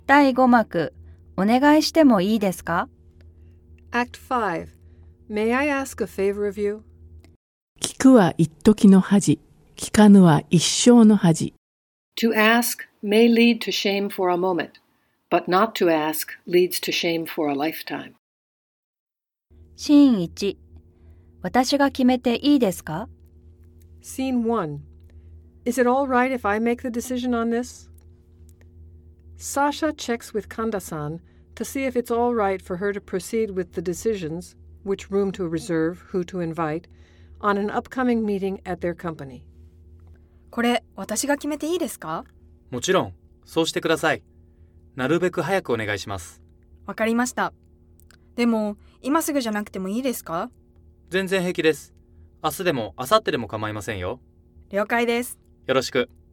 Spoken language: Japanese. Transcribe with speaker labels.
Speaker 1: 第5幕、お願いしてもいいですか？
Speaker 2: Act 5. May I ask a favor of you?
Speaker 3: 聞くは一時の恥、聞かぬは一生の恥。
Speaker 4: To ask may lead to shame for a moment, but not to ask leads to shame for a lifetime.
Speaker 1: シーン1、私が決めていいですか？
Speaker 2: Scene 1. Is it all right if I make the decision on this? Sasha checks with Kanda-san to see if it's all right for her to proceed with the decisions, which room to reserve, who to invite, on an upcoming meeting at their company.
Speaker 5: これ、私が決めていいですか？
Speaker 6: もちろん、そうしてください。なるべく早くお願いします。
Speaker 5: わかりました。でも、今すぐじゃなくてもいいですか？
Speaker 6: 全然平気です。明日でも明後日でも構いませんよ。
Speaker 5: 了解です。
Speaker 6: よろしく。